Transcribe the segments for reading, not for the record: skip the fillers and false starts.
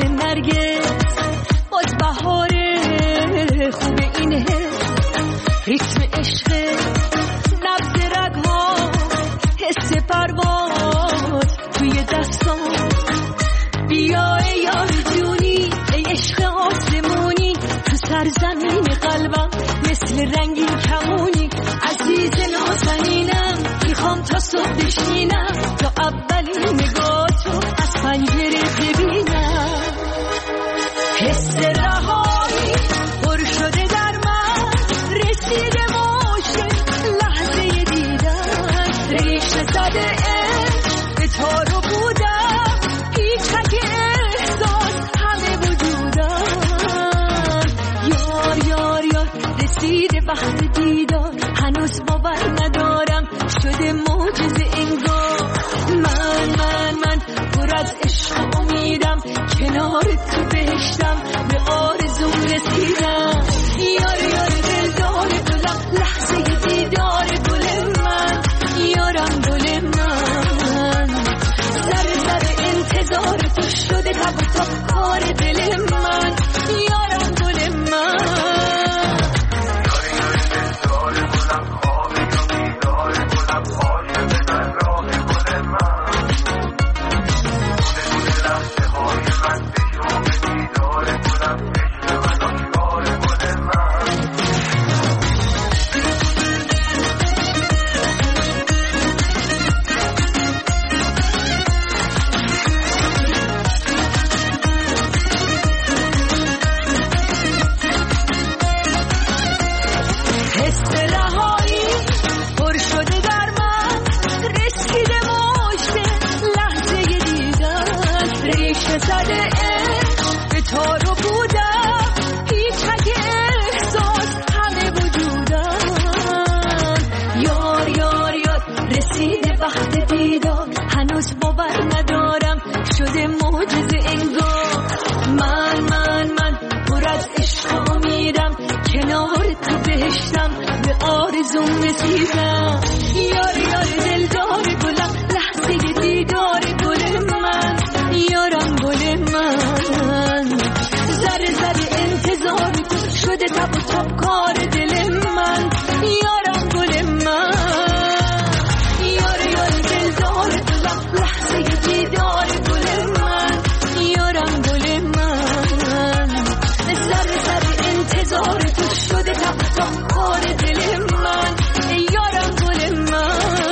نرگس باز بهاره خوب این ریتم عشق نبض رگ‌ها حس پرواز توی دستام بیا ای یار جونی ای عشق آسمونی تو سرزمین قلبم مثل رنگین کمونی عزیز نازنینم میخوام تا صبح بشینم تا اولین نگاه تو از پنجره ببینم حس رهایی پر شده در من رسیده باشه لحظه دیدن ریشه زده عشق به تارو بودم پیچک احساس همه وجودم یار یار یار رسیده بحر دیدار هنوز باور ندارم شده معجزه انگار من پر از عشق امیدم کنار تو بهشتم به آرزوم رسیدم یار یار دلدار گلم لحظه دیدار گل من یارم گل من ذره انتظار تو شده تب و تاب کار دل من یارم گل من هنوز باور ندارم شده معجزه انگار من پر از عشق امیدم کنار تو بهشتم به آرزوم رسیدم یار یار دلدار گلم لحظه دیدار گل من یارم گل من ذره انتظار تو شده تب و تاب کار دل من یارم گل من لحظه دیدار گل من یارم گل من ذره انتظار تو شده تب تا کار دل من یارم گل من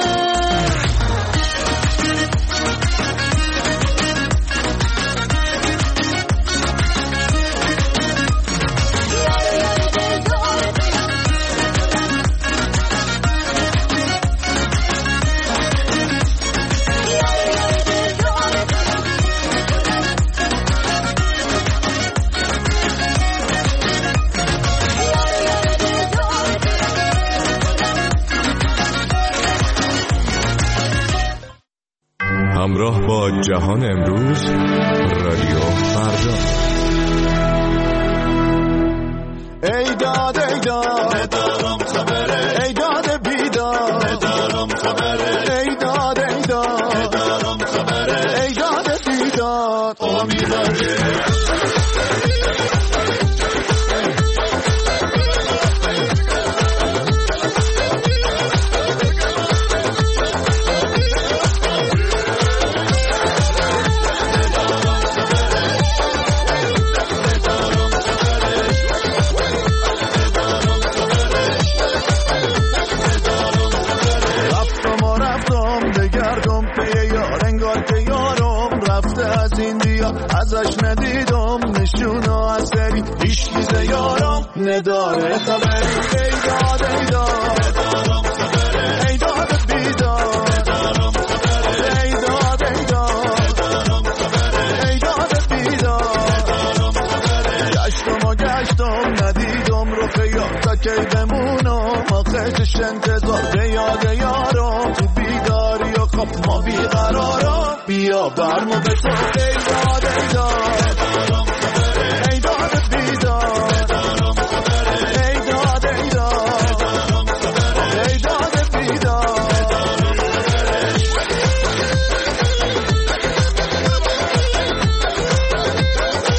همراه با جهان امروز رادیو فردا. ای داد ندارم خبره ای داد بیدار ندارم خبره ای داد ندارم خبره ای داد بیدار امیدواره ازش ندیدم نشونو از سری هیچ چیز یارم نداره خبری ای داد ندارم خبری ای داد بیدار ندارم خبری ای داد ندارم خبری ای داد بیدار ندارم خبری گشتم ندیدم رو خیال تا کی بمونم آخرش انتظار به یاد یارم تو بیداری و خب ما بیقرارم بیا برمو بسا ای داد ندارم خبری ای داد بیدار ندارم خبری ای داد ندارم خبری ای داد بیدار ندارم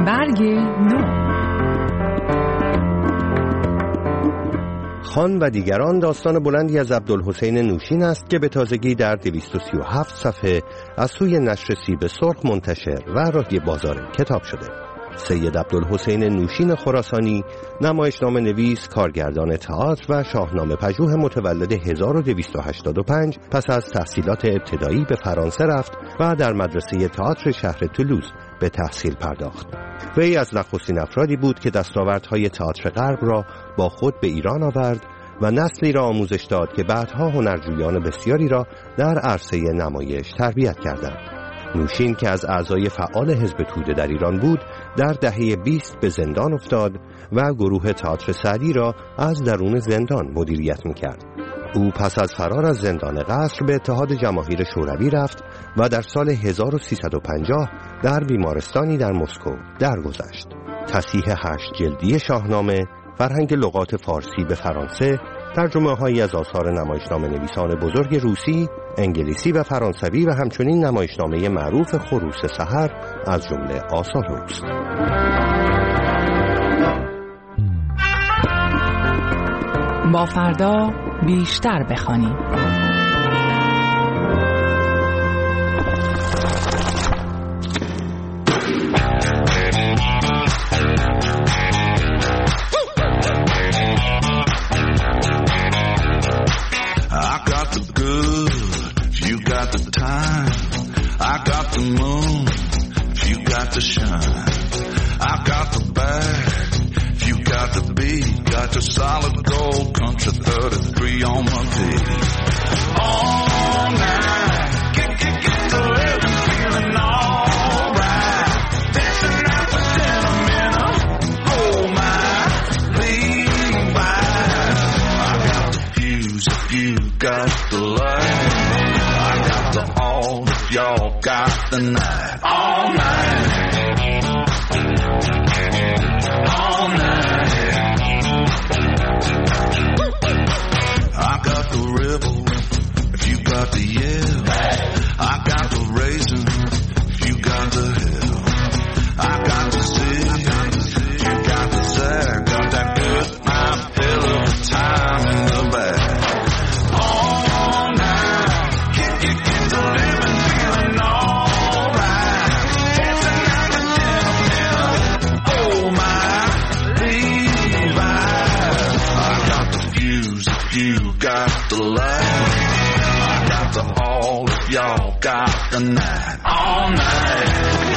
برگ نو. خان و دیگران داستان بلندی از عبدالحسین نوشین است که به تازگی در 237 صفحه از سوی نشر سیب سرخ منتشر و راهی بازار کتاب شده. سید عبدالحسین نوشین خراسانی، نمایشنامه نویس، کارگردان تئاتر و شاهنامه پژوه متولد 1285 پس از تحصیلات ابتدایی به فرانسه رفت و در مدرسه تئاتر شهر تولوز به تحصیل پرداخت. وی از نخستین افرادی بود که دستاوردهای تئاتر غرب را با خود به ایران آورد و نسلی را آموزش داد که بعدها هنرجویان بسیاری را در عرصه نمایش تربیت کردند. نوشین که از اعضای فعال حزب توده در ایران بود، در دهه 20 به زندان افتاد و گروه تئاتر سعدی را از درون زندان مدیریت می‌کرد. او پس از فرار از زندان قصر به اتحاد جماهیر شوروی رفت و در سال 1350 در بیمارستانی در مسکو درگذشت. تصحیح 8 جلدی شاهنامه، فرهنگ لغات فارسی به فرانسه، ترجمه‌هایی از آثار نمایشنامه نویسان بزرگ روسی، انگلیسی و فرانسوی و همچنین نمایشنامه معروف خروس سحر از جمله آثار اوست. با فردا بیشتر بخوانیم. A solid gold country 33 on my feet. All night, get the living feeling alright. Dancing out with sentimental, oh my, Levi's. I got the fuse if you got the light. I got the all if y'all got the night. All night, all night. I got the rebel, if you got the yell. I got the raisin, if you got the hell. I got the zig, if you got the zag. Got that good, my hell of a time in the bag. All night, get the living feeling alright. Dancing out the gentleman, oh my, Levi's. I got the fuse, if you got the light. I got the all if y'all got the night. All night.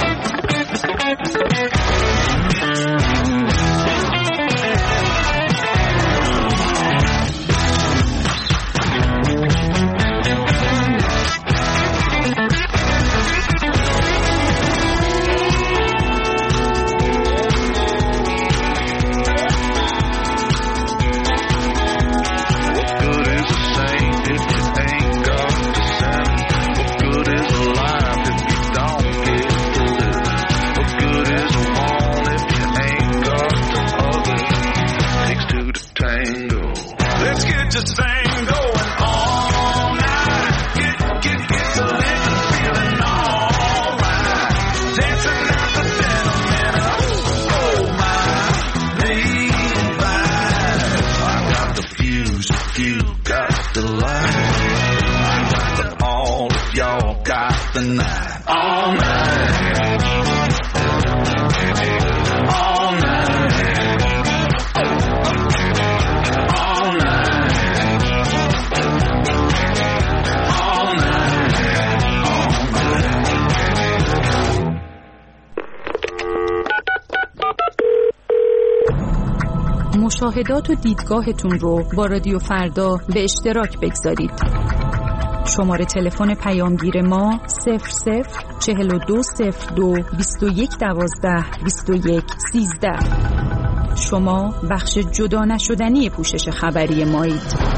مشاهدات و دیدگاهتون رو با رادیو فردا به اشتراک بگذارید. شماره تلفن پیامگیر ما 004221122113. شما بخش جدا نشدنی پوشش خبری مایید.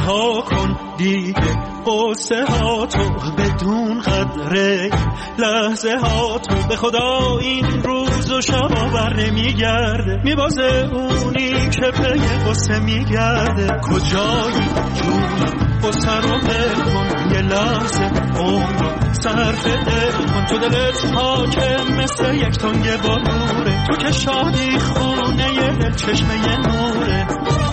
رها کن دیگه قصه ها تو، بدون قدره لحظه ها تو. به خدا این روز و شب بر نمیگرده، میبازه اونی که پی قصه میگرده. کجایی جون قصه رو بل کن، یه لحظه عمر صرف دل کن. تو دلت حاکم مثل یک تنگ بلوره، تو که شادی خونه یه دل چشمه یه نوره.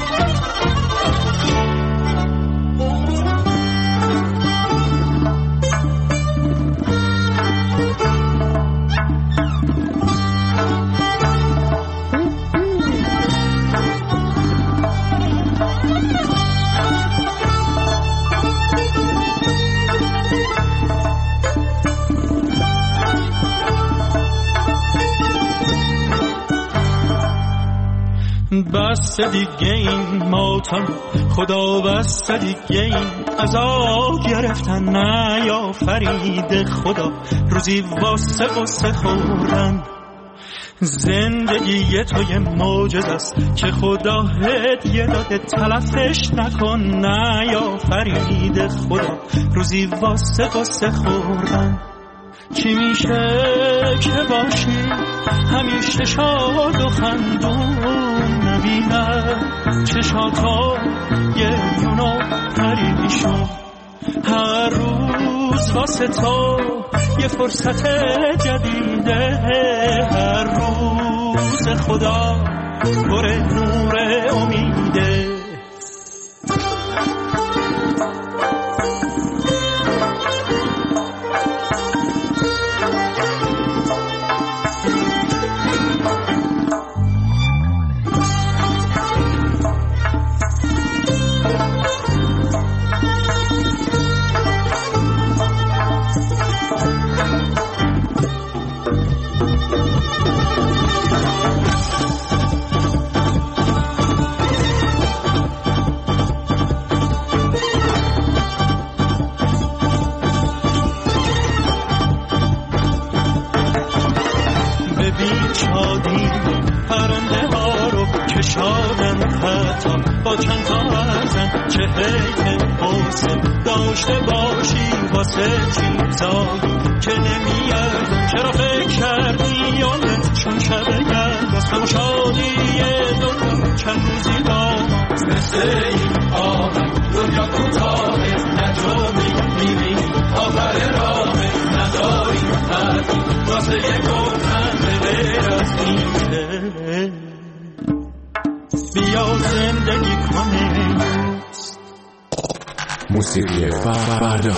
بس دیگه این ماتم خدا، بس دیگه این عذاب گرفتن نه یا فرید خدا. روزی واسه قصه خوردن، زندگی تو یه معجزه است که خدا هدیه داده، تلفش نکن نه یا فرید خدا. روزی واسه قصه خوردن. چی میشه که باشی همیشه شاد و خندون، نبینم چشاتا یه یونو پریشون. هر روز واسه تو یه فرصت جدیده، هر روز خدا پر نور امیده. با چند تا ازم چه حیف حسن داشته باشی واسه چیزایی که نمیاد. چرا فکر کردی یادت چون شب گرد از تو شادی دنیا چند روزی داماز. مثل این آمد دنیا کوتاهه، نجومی میبینی آخر راهه، نداری حرفی واسه یک گفتن غیر از این. بیا زندگی کنیم. موسیقی فردا.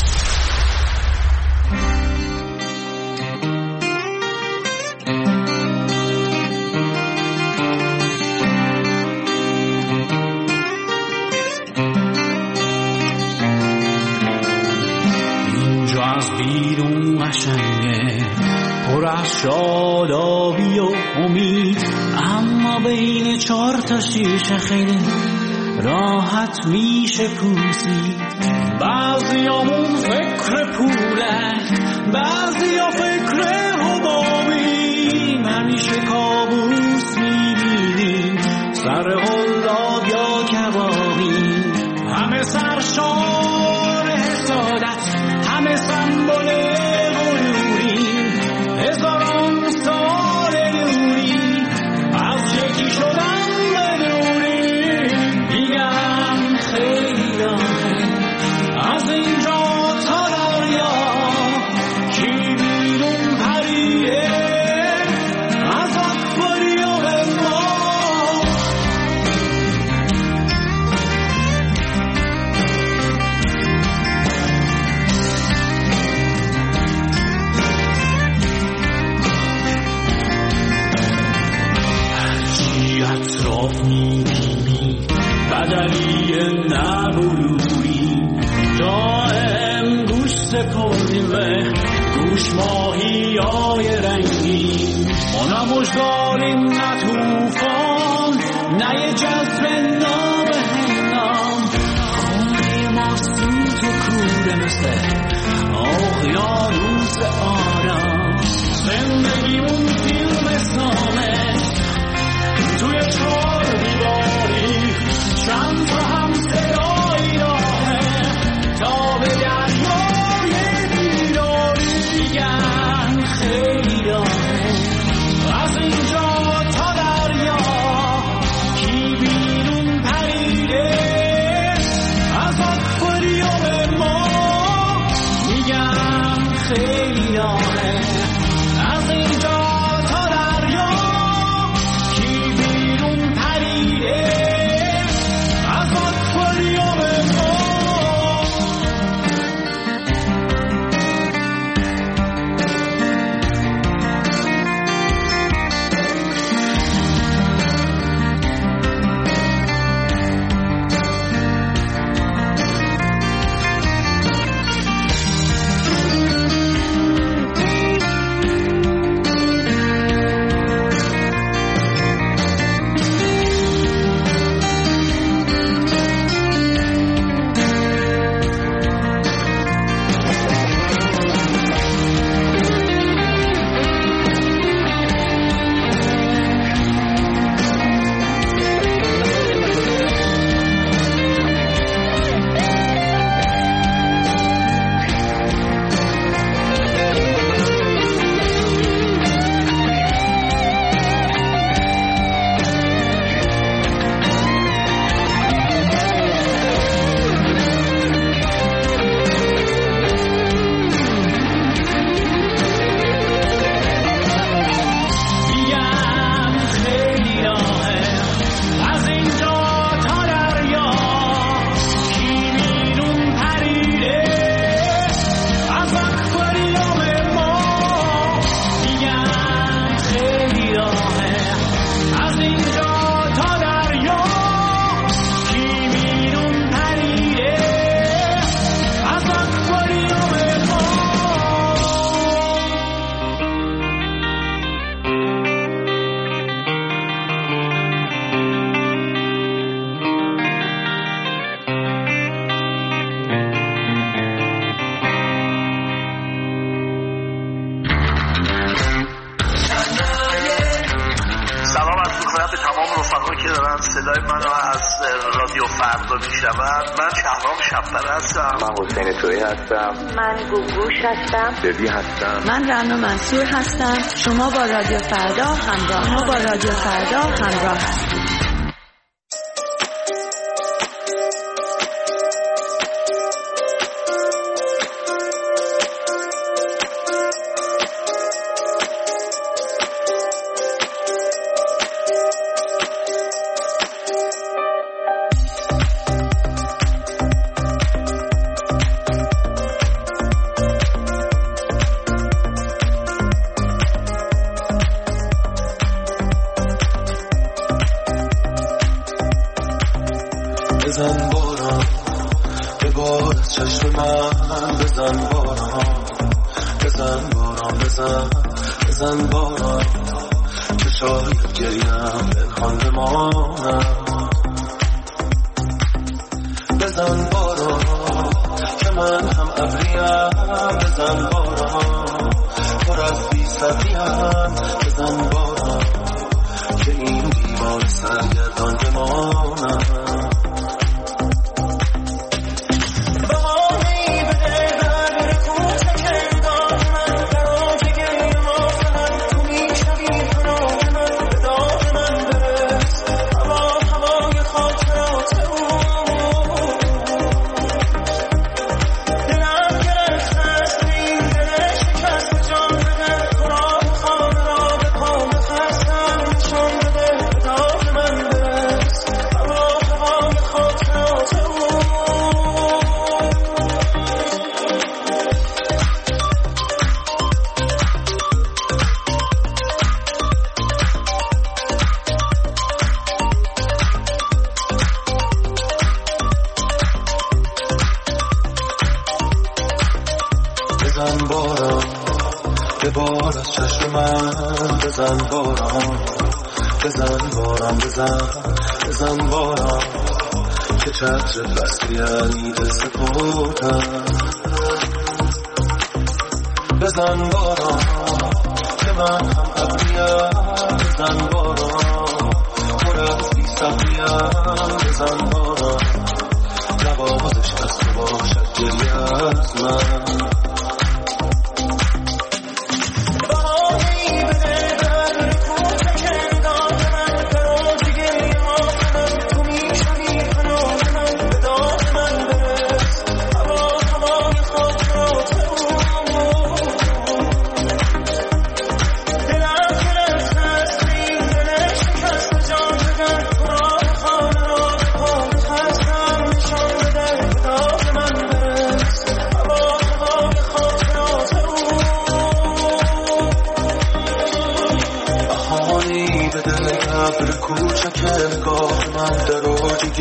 اینجا از بیرون قشنگه، پر از شادابی و امید، اما بین 4 تا شیشه خیلی راحت میشه پوسید. بعضیامون فکر پوله، بعضیا فکر حبابیم، همیشه کابوس میبینیم سر قلاب یا کبابیم. همه سرشار حسادت، همه سمبل غروریم، هزاران سال نوری از یکی شدن بدونیم. میگم خیلی راهه از اینجا تا دریا، کی بیرون پریه از اکواریوم ما. اطراف میبینی بدلی نبروری، دائم گوش سپردیم به گوش ماهی های رنگی. ما نموشداریم نه توفان، نه یه جذب نابهنام. خونه ما سوت و کوره مثل اقیانوس آرام. زندگیمون فیلم سامه توی 4 دیواری، چند تا هم صدای خیلی راهه از اینجا تا دریا کی بیرون پریده از آکواریوم ما صدای منو از رادیو فردا میشنوند. من شهرام شب‌پره هستم. من حسین تویی هستم. من گوگوش هستم. ببی هستم. من رنا منصور هستم. شما با رادیو فردا همراه هستید. بزن باران به بار از چشم من، بزن باران بزن باران بزن باران که شاید گریم پنهان بمانم. بزن باران که من هم ابریم، بزن باران پر از بی صبریم، بزن باران که این دیوار سرگردان بمانم. بزن باران به بار از چشم من، بزن باران بزن باران بزن باران که چتر فصلی علیده سپردم. بزن باران که من هم ابریم، بزن باران پر از بی صبریم، بزن باران نوازش از تو باشد گریه از من.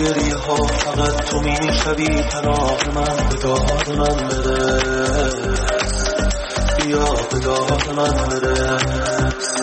گریه ها فقط تو میشوی پناه من، به داد من برس، بیا به داد من برس.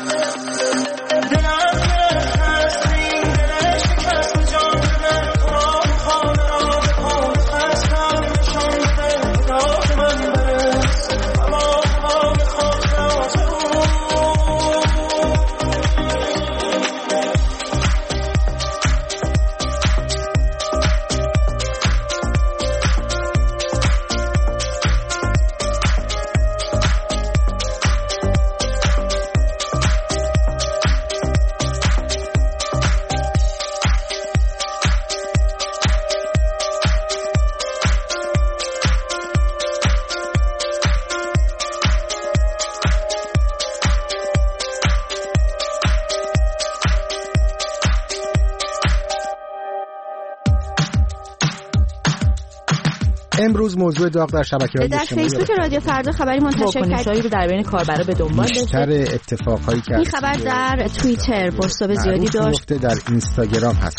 امروز موضوع داغ در شبکه‌های در اجتماعی فیسبوک رادیو فردا خبری منتشر واکنش‌هایی رو در بین کاربرا به دنبال داشت. بیشتر اتفاقایی که این خبر در توییتر بازتاب زیادی داشت. در اینستاگرام هست.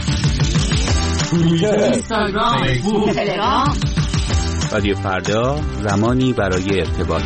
اینستاگرام، فیسبوک، تلگرام. رادیو فردا، زمانی برای ارتباط.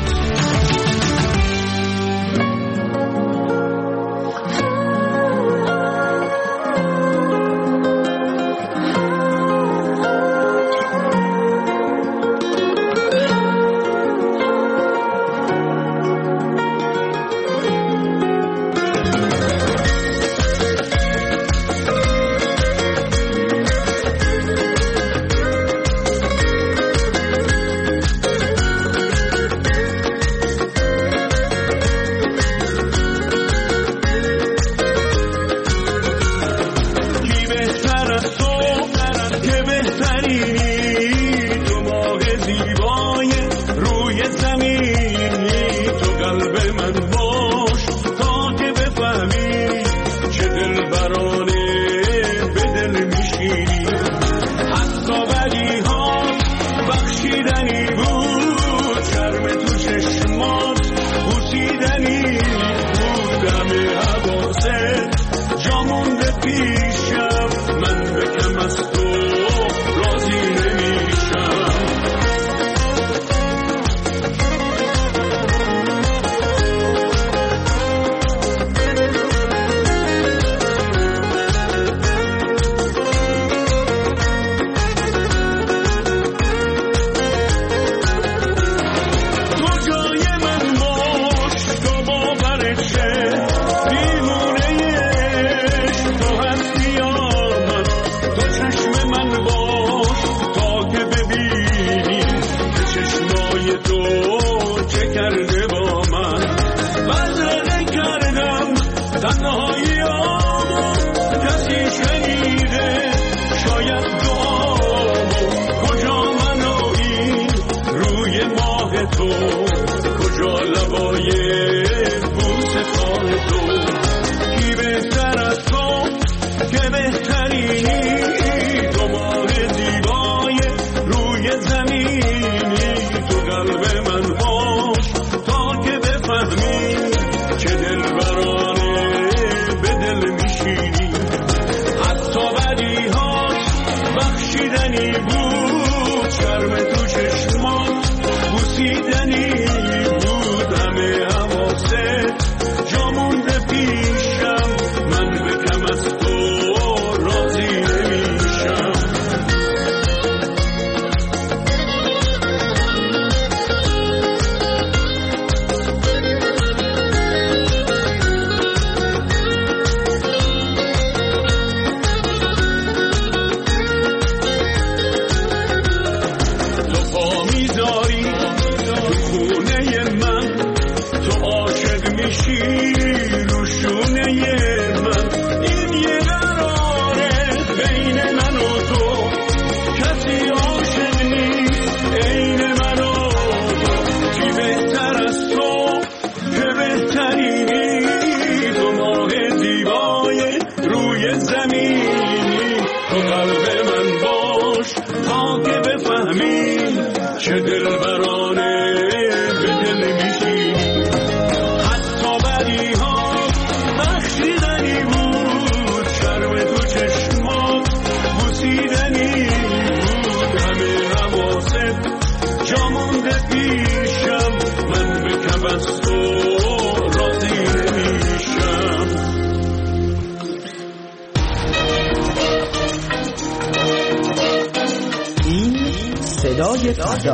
صدای فردا.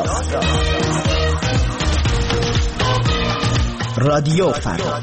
رادیو فردا.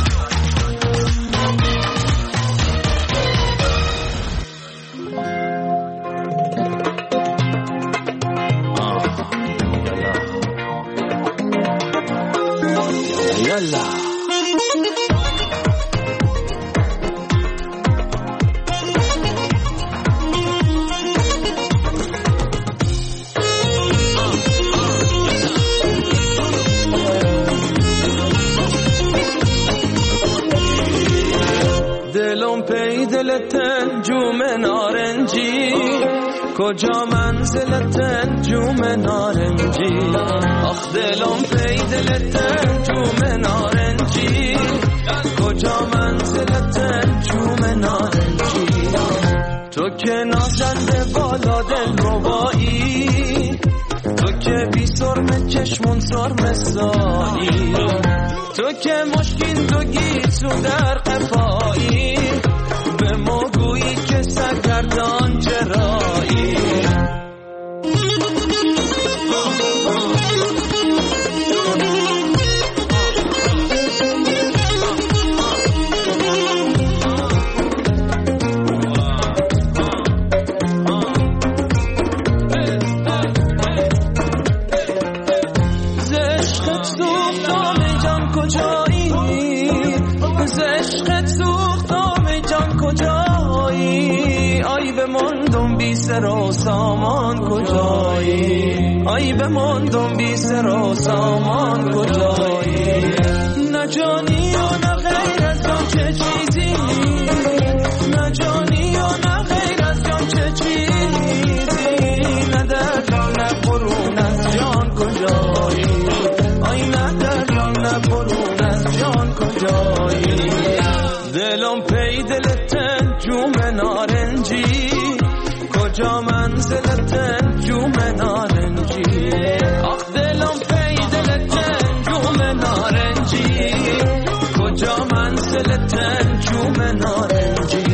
دلم پی دلتن جوم نارنجی، کجا منزلتن جوم نارنجی. آخ دلم پی دلتن جوم نارنجی، کجا منزلتن جوم نارنجی. تو که نازنده بالا دل ربایی، تو که بی سرم چشمون سرم سایی، تو که مشکین تو گیسو در قفایی، به ما گویی که سرگردان چرایی. سر و سامان کجایی، آی بماندم بی سر و سامان کجایی. نه جانی و نه غیر از جان چه چیزی، نه جانی و نه غیر از جان چه چیزی. نه در جان نه برون از جان کجایی، آی نه در جان نه برون از جان کجایی. دلم پی دلتن جوم نارنجی، کجا منزلتن جوم نارنجی. آخ دلم پی دلتن جوم نارنجی، کجا منزلتن جوم نارنجی.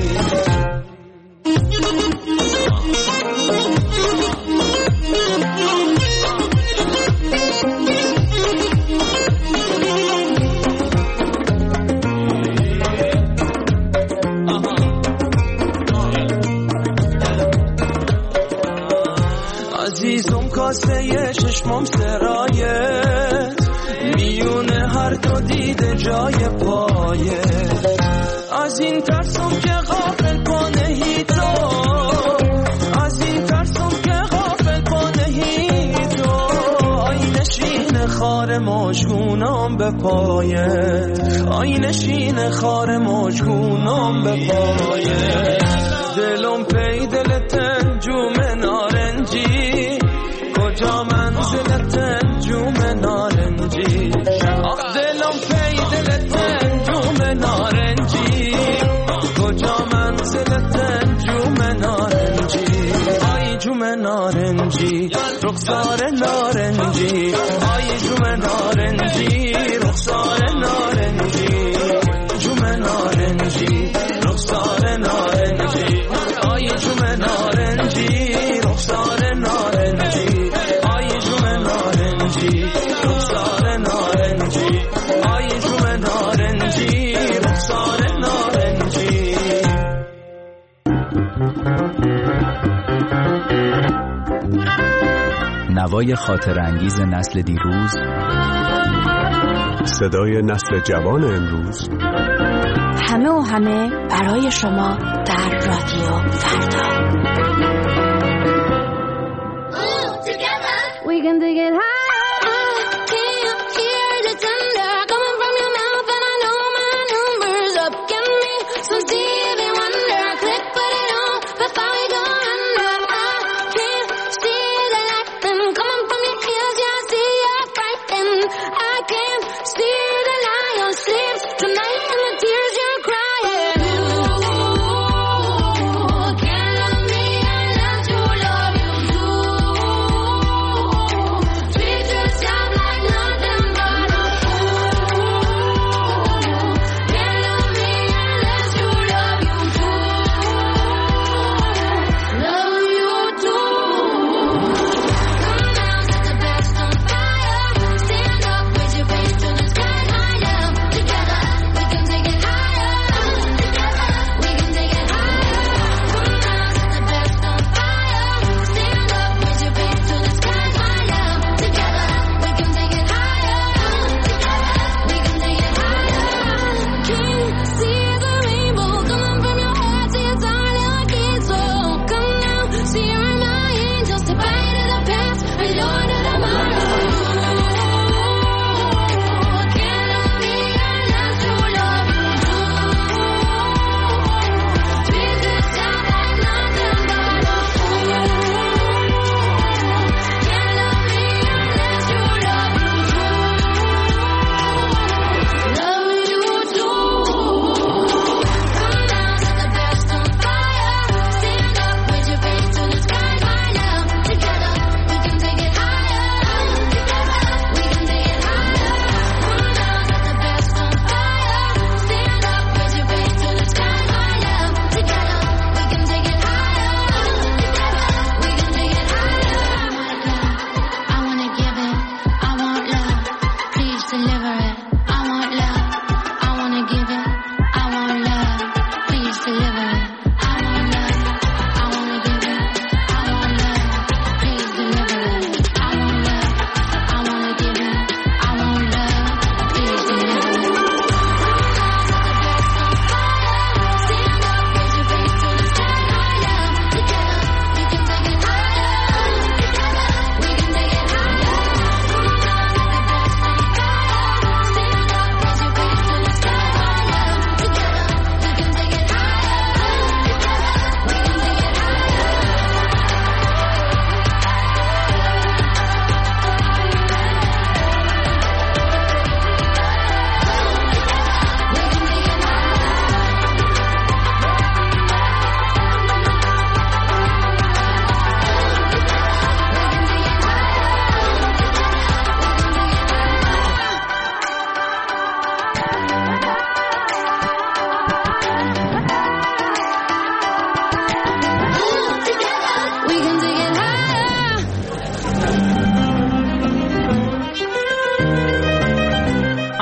عزیزم کاسه چشمم سرایت، میونه هر دو دیده جای پایت. از این ترسم که غافل کنه هی تو، از این ترسم که غافل کنه هی تو. آی نشین خار مشکونم به پایت، آی نشین خار مشکونم به پایت. دلم پی دلتن جوم نارنجی، کجا منزلتن جوم نارنجی. آخ دلم پی دلتن جوم نارنجی، کجا منزلتن جوم نارنجی. آی جوم نارنجی رخسار نارنجی، آی جوم نارنجی رخسار نارنجی. جوم نارنجی رخسار نارنجی، آی جوم نارنجی رخسار نارنجی. آی جوم نارنجی رخسار نارنجی، آی جوم نارنجی رخسار نارنجی. نوای خاطر انگیز نسل دیروز، صدای نسل جوان امروز. همه و همه برای شما در رادیو فردا. We can dig it high.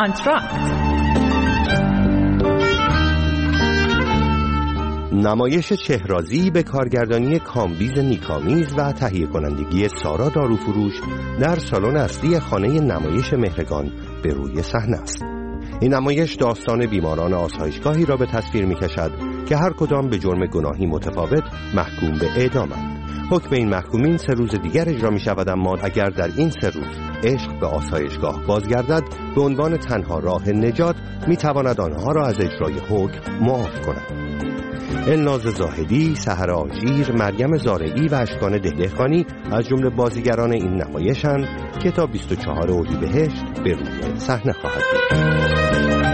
آنتراکت. نمایش چهرازی به کارگردانی کامبیز نیکامیز و تهیه کنندگی سارا داروفروش در سالن اصلی خانه نمایش مهرگان به روی صحنه است. این نمایش داستان بیماران آسایشگاهی را به تصویر می کشد که هر کدام به جرم گناهی متفاوت محکوم به اعدامند. حکم این محکومین 3 روز دیگر اجرا می شود، اما اگر در این 3 روز عشق به آسایشگاه بازگردد به عنوان تنها راه نجات می تواند آنها را از اجرای حکم معاف کند. الناز زاهدی، سحر آژیر، مریم زارعی و اشکان دهدهخانی از جمله بازیگران این نمایشند که تا 24 اردیبهشت به روی صحنه خواهد بود.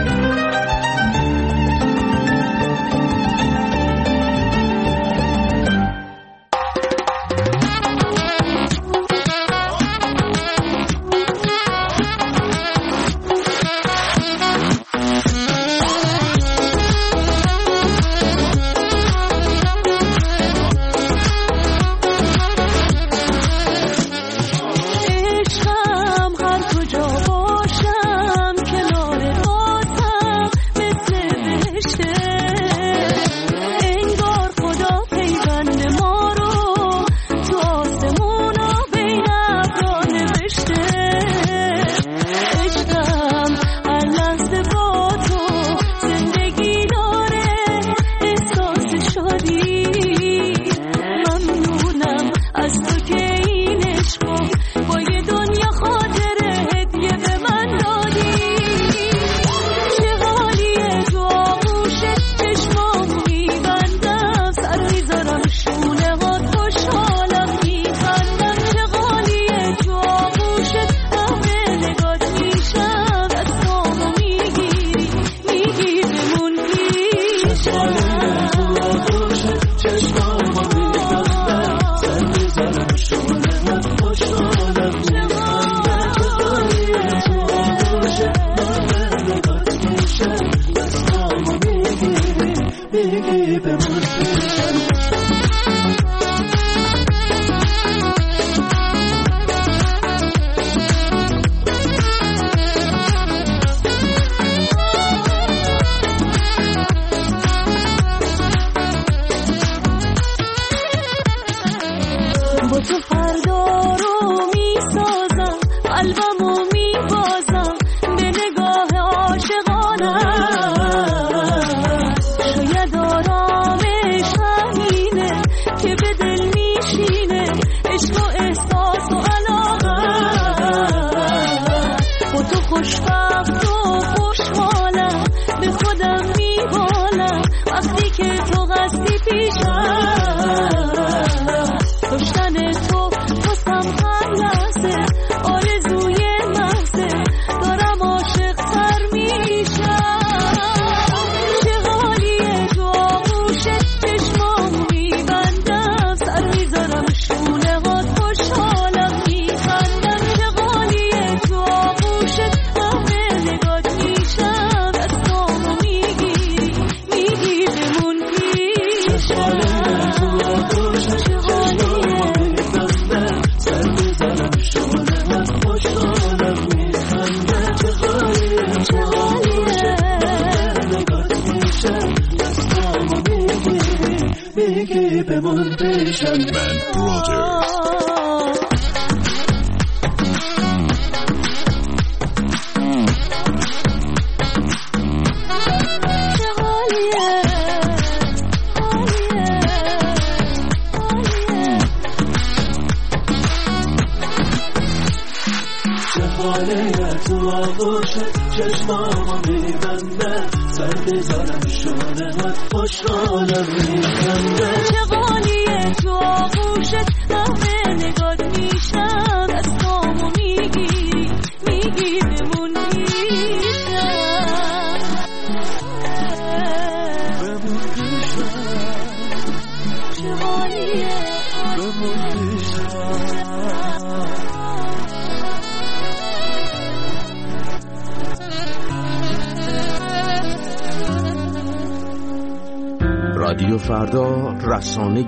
رادیو فردا، رسانه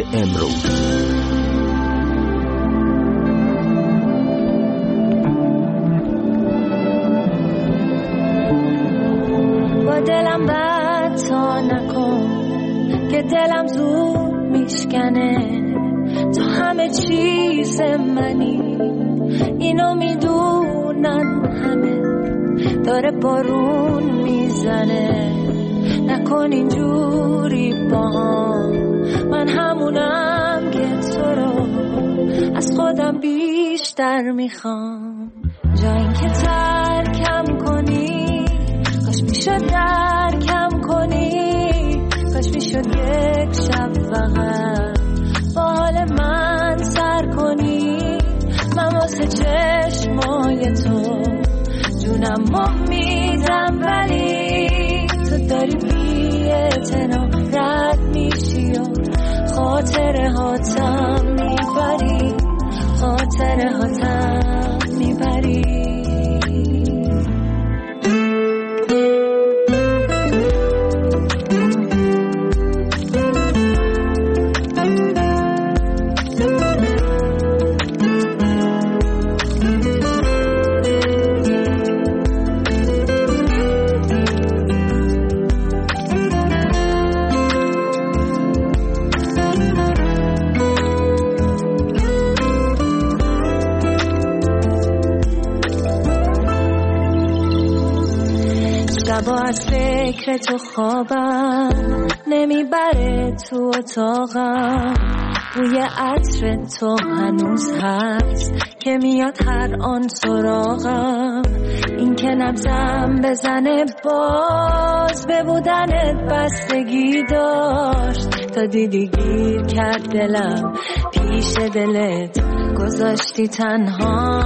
امروز. عزیز منی، اینو میدونن همه، داره بارون میزنه، نکن اینجوری با هم، من همونم که تو رو از خودم بیشتر میخوام. جا این که ترکم کنی، کاش میشد درکم کنی، کاش میشد یک شب فقط با حال من سر کنی. من واسه چشمای تو جونم میدم، ولی تو داری بی‌اعتنا رد میشی و خاطره هاتم میبری، خاطره هاتم میبری. شبا از فکر تو خوابم نمیبره، تو اتاقم بوی عطر تو هنوز هست که میاد هر آن سراغم. این که نبضم بزنه باز به بودنت بستگی داشت، تا دیدی گیر کرد دلم پیش دلت گذاشتی تنها.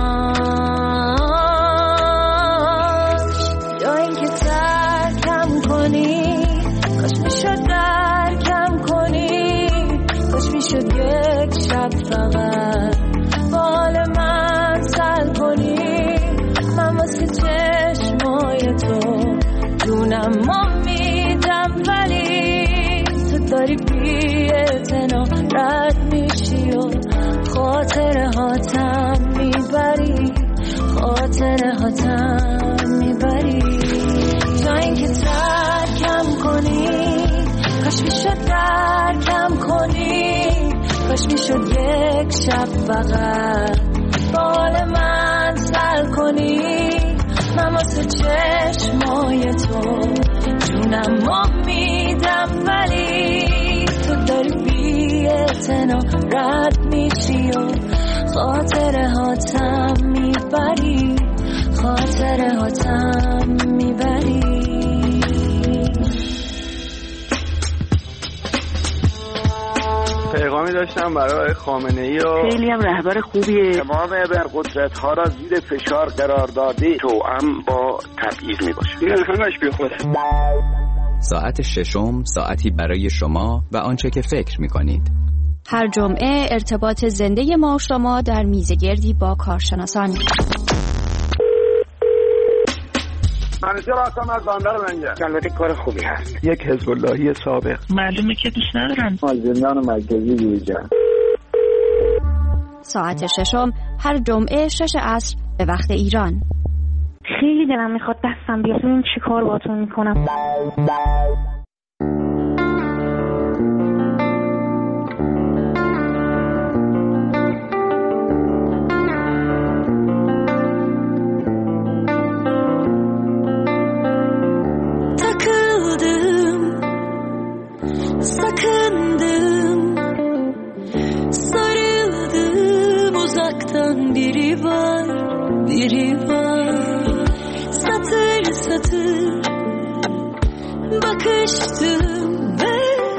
کاش میشد درکم کنی، کاش میشد یک شب فقط با حال من سر کنی. من واسه چشمای تو جونم میدم، ولی تو داری بی‌اعتنا رد میشی و خاطره هاتم میبری، خاطره هاتم میبری. تا اینکه ترکم کنی، کاش میشد درکم کنی، کاش میشد یک شب فقط با حال من سر کنی. من واسه چشمای تو جونم میدم، ولی تو داری بی‌اعتنا رد میشی و خاطره هاتم میبری، خاطره هاتم میبری. پیغامی داشتم برای خامنه‌ای و خیلی هم رهبر خوبیه، تمام ابرقدرت ها را زیر فشار قرار داده، توأم با تبعیض میباشه. این همش بیخوده. ساعت ششم، ساعتی برای شما و آنچه که فکر میکنید. هر جمعه ارتباط زنده ما و شما در میزگردی با کارشناسان. منیژه راستم از بندر منجه. البته کار خوبی هست. یک حزب اللهی سابق. معلومه که دوست ندارن. زندان مرکزی یوجا. ساعت ششم هر جمعه 6 عصر به وقت ایران. خیلی دلم میخواد دستم بیاد، ببین چی کار باهاتون میکنم. Sakındım, sarıldım, uzaktan biri var, biri var. Satır satır bakıştım ve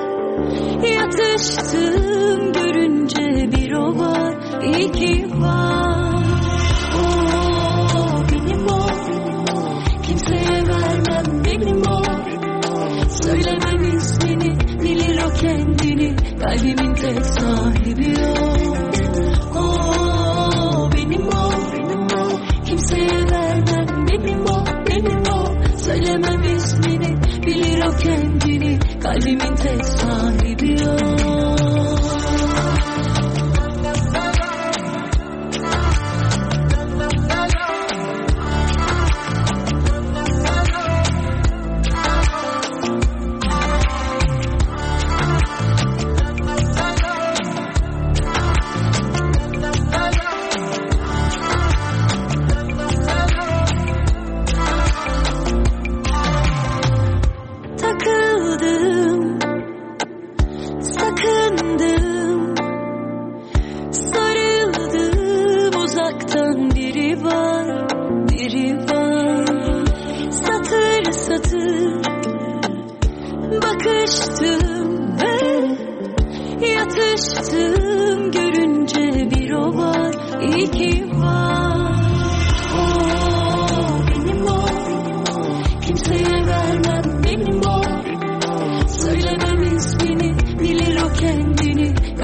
yatıştım, görünce bir o var, iki var. Oh, benim o, kimseye vermem, benim o. Söylemem ismini, bilir o kendini, kalbimin tek sahibi o. Oh, benim o, kimseye vermem, benim o, benim o. Söylemem ismini, bilir o kendini, kalbimin tek sahibi o.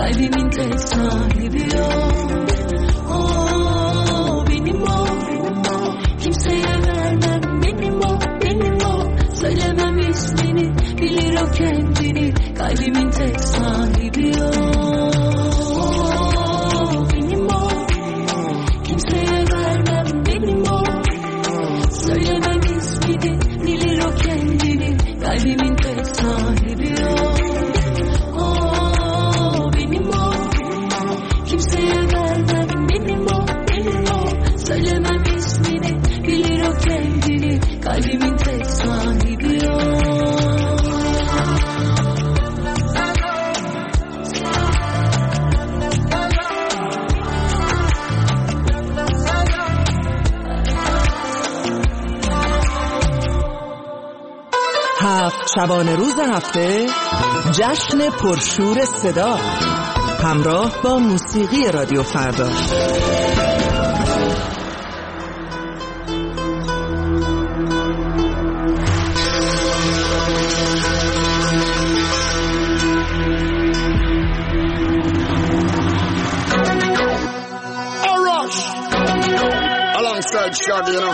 Kalbimin tek sahibi o. Benim o. Kimseye vermem, benim o, benim o. Söylemem ismini, bilir o kendini. Kalbimin tek sahibi o. Benim o. Kimseye vermem, benim o. Söylemem ismini, bilir o kendini. Kalbimin tek sahibi o. Benim o. Kimseye vermem, benim o, benim o. Söylemem ismini, bilir o kendini. Kalbimin tek sahibi o. هفت شبانه روز هفته جشن پرشور صدا همراه با موسیقی رادیو فردا. Rush alongside Shaggy, you know.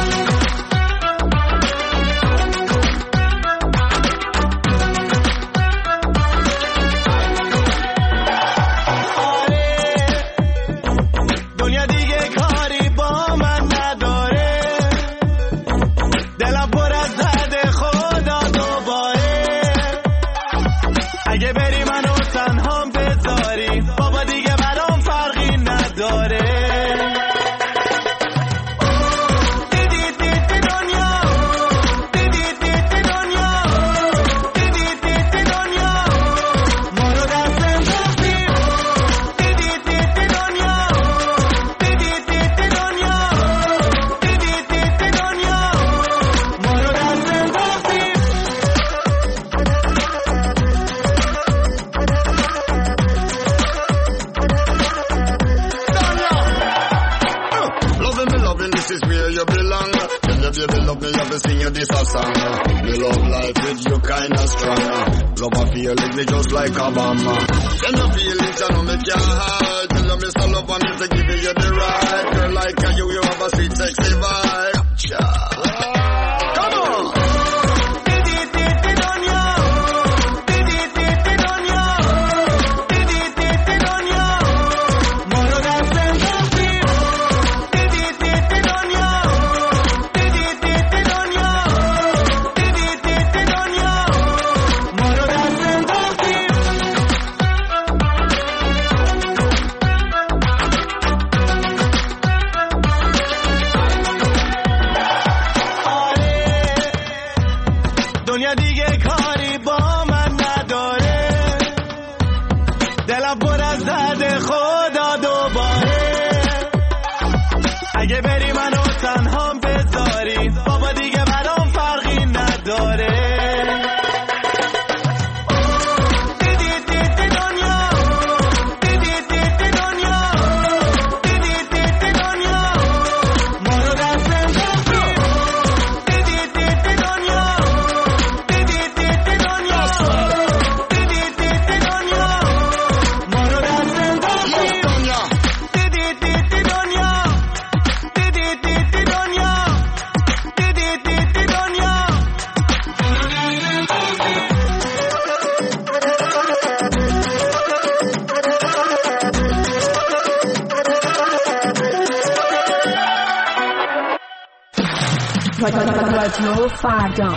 رادیو فردا.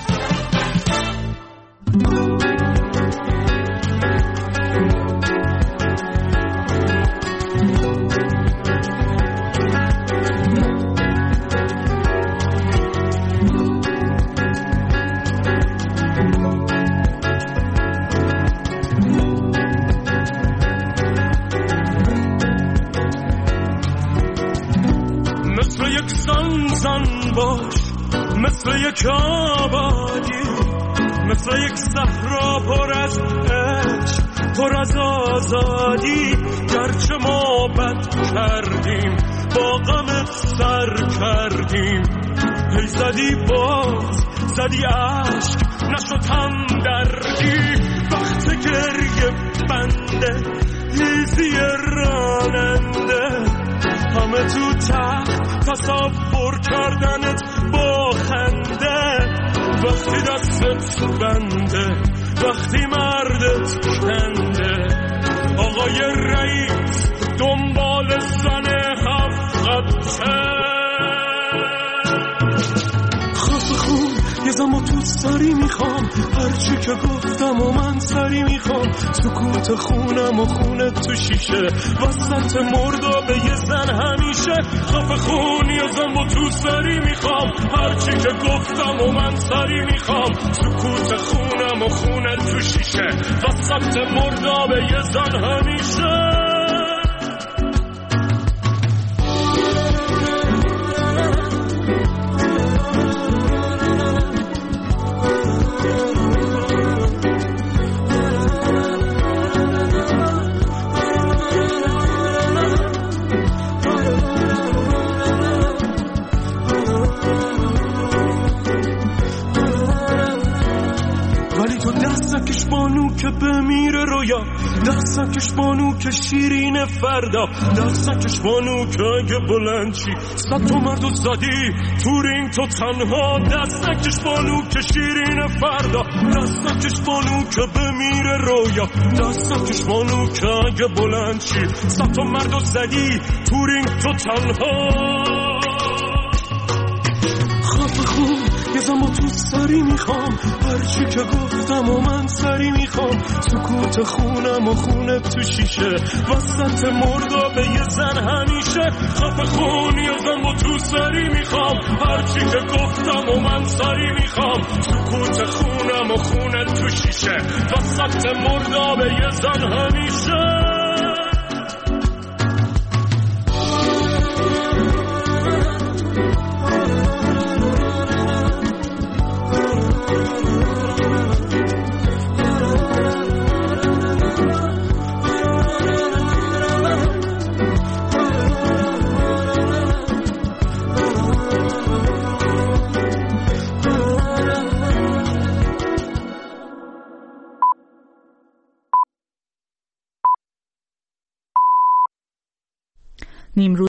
مثل یک زن باش، مثل یک آبادی، مثل یک صحرا پر از عشق، پر از آزادی. گرچه ما بد کردیم، با غم سر کردیم، هی زدی باز، زدی عشق، نشد هم دردی. وقت گریه بنده هیزی راننده همه تو تخت تصور کردنت با خنده وقتی دستت بنده وقتی مردت کنده آقای رئیس دنبال زن هفته خفه خون یه زمان تو سری میخوام هرچی که گفتم و من سری میخوام سکوت خونم و خونت تو شیشه وسط مرداب یه زن همیشه خفه خون یه زمان تو سری میخوام هرچی که گفتم و من سری میخوام سکوت خونم و خونت تو شیشه وسط مرداب یه زن همیشه دستکش بانو که بمیره رویا دستکش بانو که شیرین فردا دستکش بانو که اگه بلند چی صد تا مردو زدی تو رینگ تو تنها دستکش بانو که شیرین فردا دستکش بانو که بمیره رویا دستکش بانو که اگه بلند چی صد تا مردو زدی تو رینگ تو تنها خفه خون یه زمان تو سری میخوام هرچی که گفتم و من سری میخوام سکوت خونم و خونت تو شیشه وسط مرداب یه زن همیشه خفه خون یه زمان تو سری میخوام هرچی که گفتم و من سری میخوام سکوت خونم و خونت تو شیشه وسط مرداب یه زن همیشه نیمروز